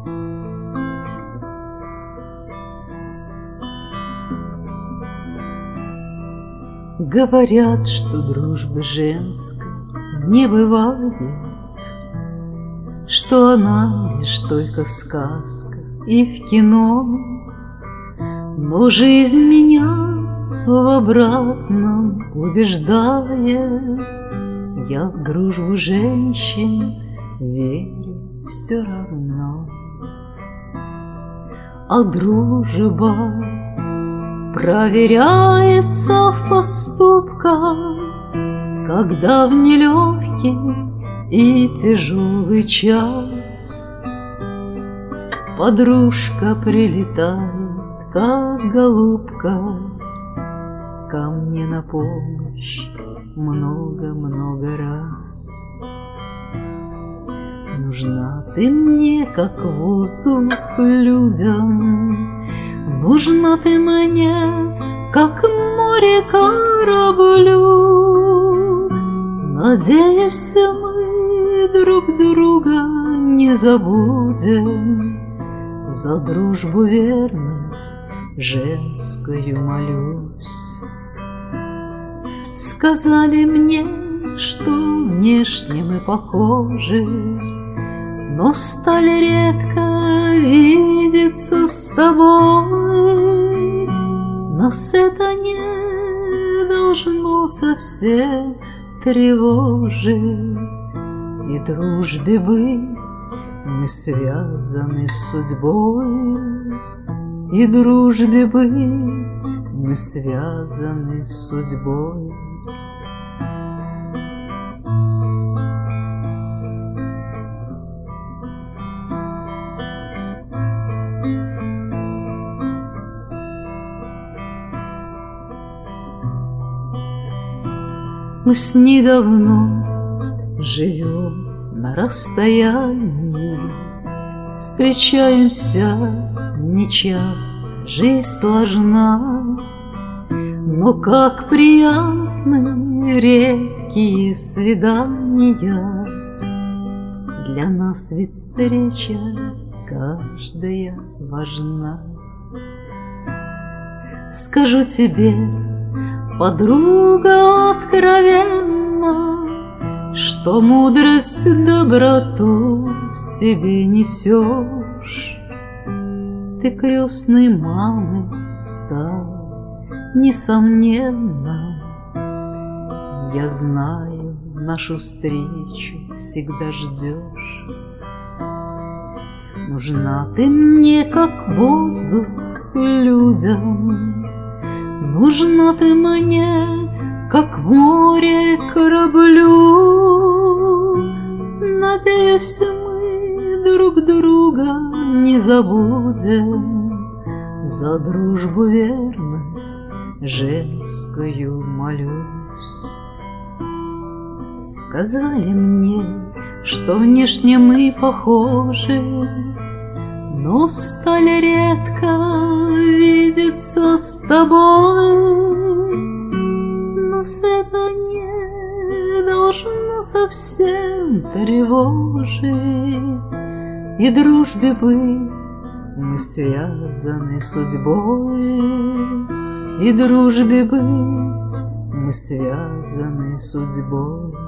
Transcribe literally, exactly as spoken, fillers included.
Говорят, что дружбы женской не бывает, что она лишь только в сказках и в кино. Но жизнь меня в обратном убеждает, я в дружбу женщин верю все равно. А дружба проверяется в поступках, когда в нелегкий и тяжелый час подружка прилетает, как голубка, ко мне на помощь много-много раз. Нужна ты мне, как воздух людям, нужна ты мне, как море кораблю. Надеюсь, мы друг друга не забудем, за дружбу верность женскую молюсь. Сказали мне, что внешне мы похожи, но стали редко видеться с тобой. Нас это не должно совсем тревожить, и дружбе быть мы связаны с судьбой, и дружбе быть мы связаны с судьбой. Мы с ней давно живем на расстоянии, встречаемся нечасто, жизнь сложна, но как приятны редкие свидания. Для нас ведь встреча каждая важна. Скажу тебе, подруга, откровенно, что мудрость, доброту в себе несешь. Ты крестной мамой стал, несомненно. Я знаю, нашу встречу всегда ждешь. Нужна ты мне, как воздух людям, нужна ты мне, как море кораблю. Надеюсь, мы друг друга не забудем, за дружбу верность женскую молюсь. Сказали мне, что внешне мы похожи, но стали редко видеться с тобой. Нас это не должно совсем тревожить, и дружбе быть мы связаны судьбой, и дружбе быть мы связаны судьбой.